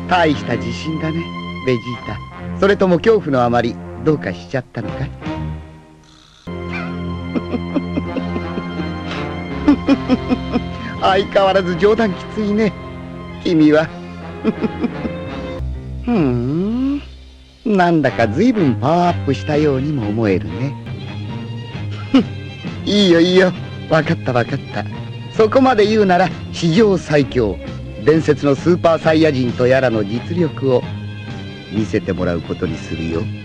大した自信だね、ベジータ。それとも恐怖のあまりどうかしちゃったのかい？相変わらず冗談きついね、君は。なんだか随分パワーアップしたようにも思えるね。いいよいいよ、わかったわかった。そこまで言うなら史上最強、伝説のスーパーサイヤ人とやらの実力を見せてもらうことにするよ。